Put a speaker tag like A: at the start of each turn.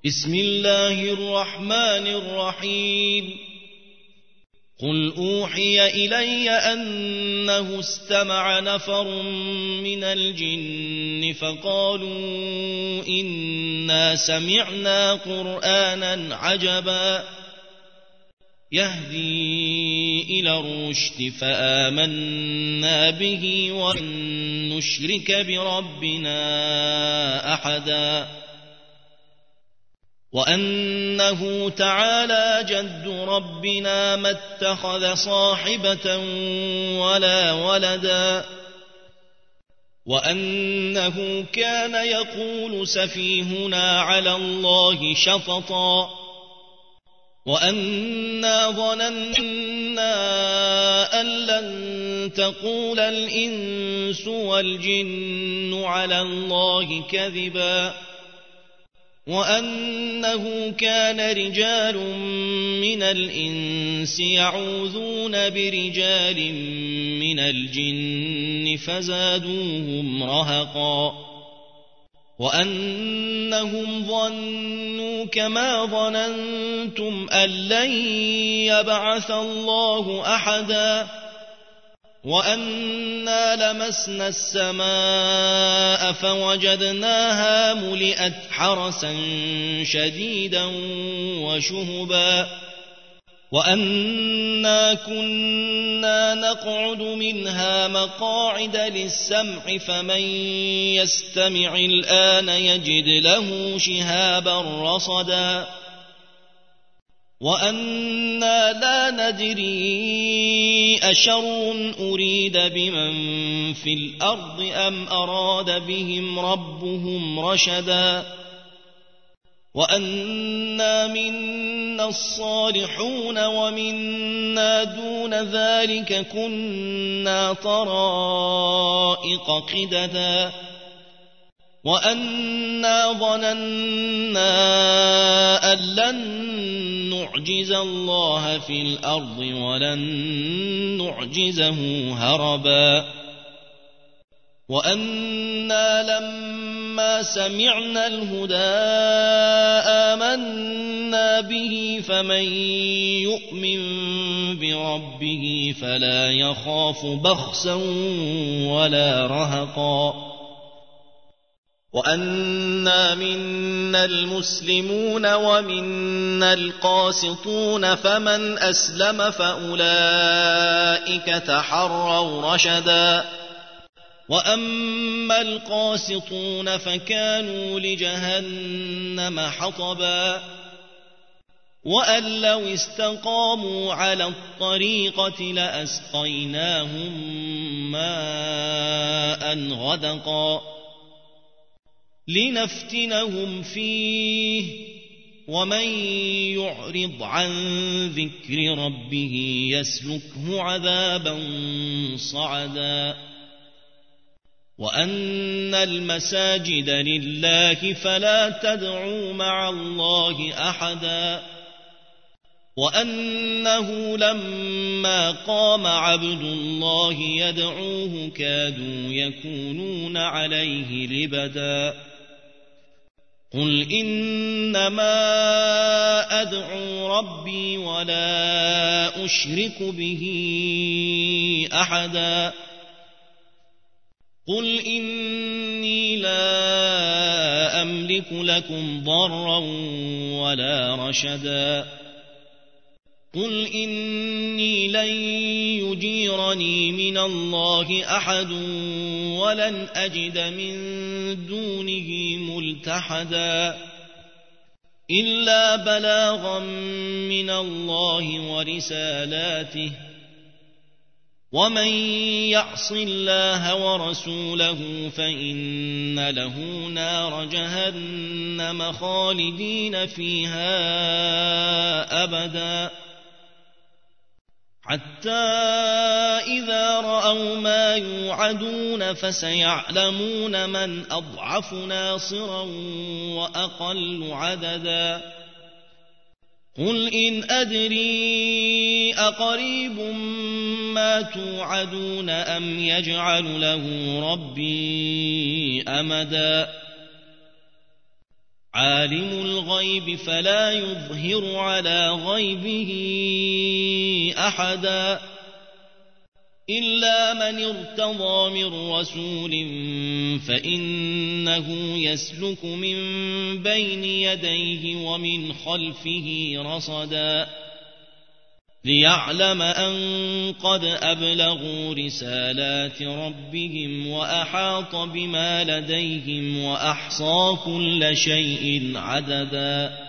A: بسم الله الرحمن الرحيم قل أوحي إلي أنه استمع نفر من الجن فقالوا إنا سمعنا قرآنا عجبا يهدي إلى الرشد فآمنا به ولن نشرك بربنا أحدا وأنه تعالى جد ربنا ما اتخذ صاحبة ولا ولدا وأنه كان يقول سفيهنا على الله شططا وأنا ظننا أن لن تقول الإنس والجن على الله كذبا وأنه كان رجال من الإنس يعوذون برجال من الجن فزادوهم رهقا وأنهم ظنوا كما ظننتم أن لن يبعث الله أحدا وأنا لمسنا السماء فوجدناها ملئت حرسا شديدا وشهبا وأنا كنا نقعد منها مقاعد للسمع فمن يستمع الآن يجد له شهابا رصدا وأنا لا ندري أشر أريد بمن في الأرض أم أراد بهم ربهم رشدا وأنا منا الصالحون ومنا دون ذلك كنا طرائق قددا وأنا ظننا أن لن نعجز الله في الأرض ولن نعجزه هربا وأنا لما سمعنا الهدى آمنا به فمن يؤمن بربه فلا يخاف بخسا ولا رهقا وأنا منا المسلمون ومنا القاسطون فمن أسلم فأولئك تحروا رشدا وأما القاسطون فكانوا لجهنم حطبا وأن لو استقاموا على الطريقة لأسقيناهم ماء غدقا لنفتنهم فيه ومن يعرض عن ذكر ربه يسلكه عذابا صعدا وأن المساجد لله فلا تدعوا مع الله أحدا وأنه لما قام عبد الله يدعوه كادوا يكونون عليه لبدا قل إنما أدعو ربي ولا أشرك به أحدا قل إني لا أملك لكم ضرا ولا رشدا قل إني لن يجيرني من الله أحد ولن أجد من دونه ملتحدا إلا بلاغا من الله ورسالاته ومن يعص الله ورسوله فإن له نار جهنم خالدين فيها أبدا حتى إذا رأوا ما يوعدون فسيعلمون من أضعف ناصرا وأقل عددا قل إن أدري أقريب ما توعدون أم يجعل له ربي أمدا عالم الغيب فلا يظهر على غيبه أحدا إلا من ارتضى من رسول فإنه يسلك من بين يديه ومن خلفه رصدا ليعلم أن قد أبلغوا رسالات ربهم وأحاط بما لديهم وأحصى كل شيء عددا